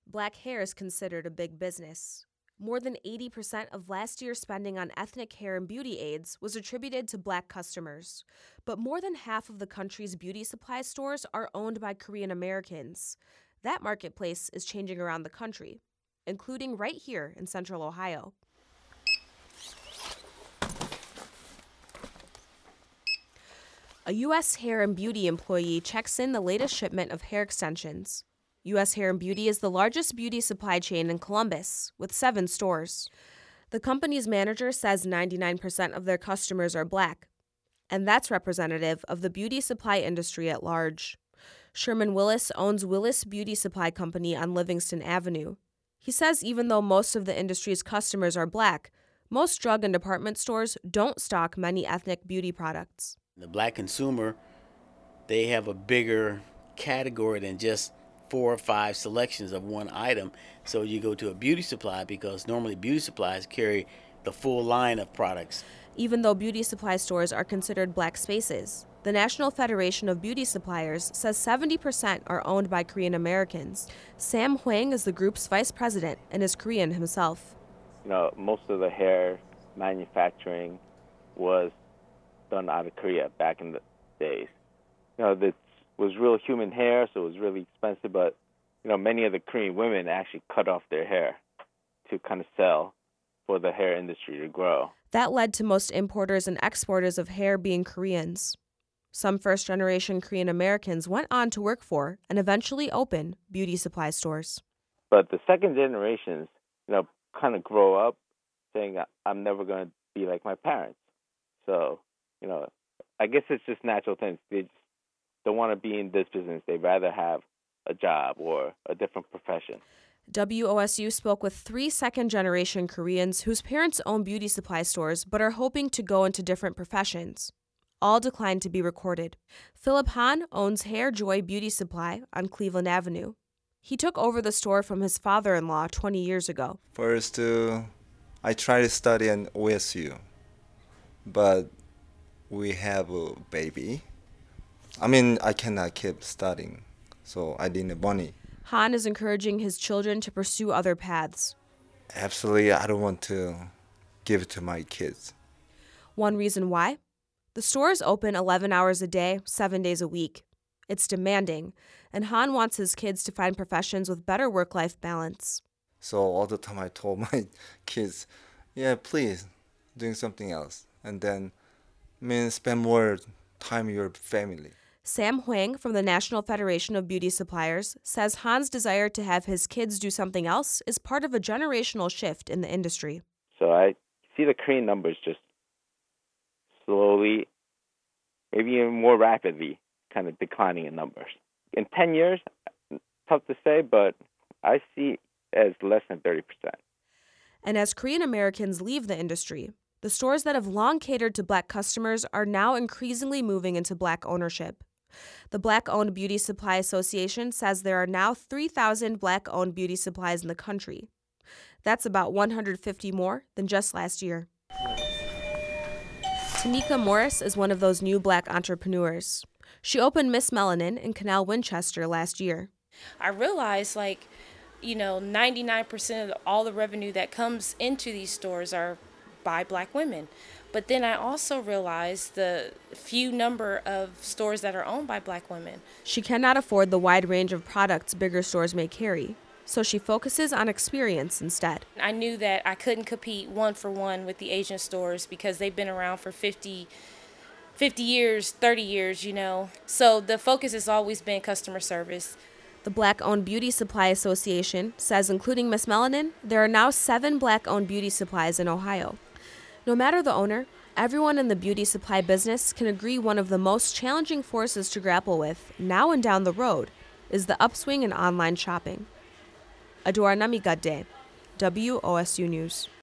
Black hair is considered a big business. More than 80% of last year's spending on ethnic hair and beauty aids was attributed to Black customers. But more than half of the country's beauty supply stores are owned by Korean Americans. That marketplace is changing around the country, including right here in Central Ohio. A U.S. hair and beauty employee checks in the latest shipment of hair extensions. U.S. Hair and Beauty is the largest beauty supply chain in Columbus, with 7 stores. The company's manager says 99% of their customers are Black, and that's representative of the beauty supply industry at large. Sherman Willis owns Willis Beauty Supply Company on Livingston Avenue. He says even though most of the industry's customers are Black, most drug and department stores don't stock many ethnic beauty products. The Black consumer, they have a bigger category than just 4 or 5 selections of one item. So you go to a beauty supply because normally beauty supplies carry the full line of products. Even though beauty supply stores are considered Black spaces, the National Federation of Beauty Suppliers says 70% are owned by Korean Americans. Sam Hwang is the group's vice president and is Korean himself. Most of the hair manufacturing was done out of Korea back in the days. That was real human hair, so it was really expensive, but many of the Korean women actually cut off their hair to kind of sell for the hair industry to grow. That led to most importers and exporters of hair being Koreans. Some first-generation Korean Americans went on to work for and eventually open beauty supply stores. But the second generations, kind of grow up saying, I'm never going to be like my parents. So, I guess it's just natural things. They just don't want to be in this business. They'd rather have a job or a different profession. WOSU spoke with 3 second-generation Koreans whose parents own beauty supply stores but are hoping to go into different professions. All declined to be recorded. Philip Han owns Hair Joy Beauty Supply on Cleveland Avenue. He took over the store from his father-in-law 20 years ago. First, I tried to study at OSU, but we have a baby. I cannot keep studying, so I need money. Han is encouraging his children to pursue other paths. Absolutely, I don't want to give it to my kids. One reason why? The store is open 11 hours a day, 7 days a week. It's demanding, and Han wants his kids to find professions with better work-life balance. So all the time I told my kids, please, doing something else. And then, spend more time with your family. Sam Hwang from the National Federation of Beauty Suppliers says Han's desire to have his kids do something else is part of a generational shift in the industry. So I see the Korean numbers just slowly, maybe even more rapidly, kind of declining in numbers. In 10 years, tough to say, but I see as less than 30%. And as Korean Americans leave the industry, the stores that have long catered to Black customers are now increasingly moving into Black ownership. The Black-Owned Beauty Supply Association says there are now 3,000 Black-owned beauty supplies in the country. That's about 150 more than just last year. Tamika Morris is one of those new Black entrepreneurs. She opened Miss Melanin in Canal Winchester last year. I realized 99% of all the revenue that comes into these stores are by Black women. But then I also realized the few number of stores that are owned by Black women. She cannot afford the wide range of products bigger stores may carry, so she focuses on experience instead. I knew that I couldn't compete one-for-one with the Asian stores because they've been around for 50 years, 30 years, So the focus has always been customer service. The Black-Owned Beauty Supply Association says, including Miss Melanin, there are now 7 Black-owned beauty supplies in Ohio. No matter the owner, everyone in the beauty supply business can agree one of the most challenging forces to grapple with, now and down the road, is the upswing in online shopping. Adora Namigadde, WOSU News.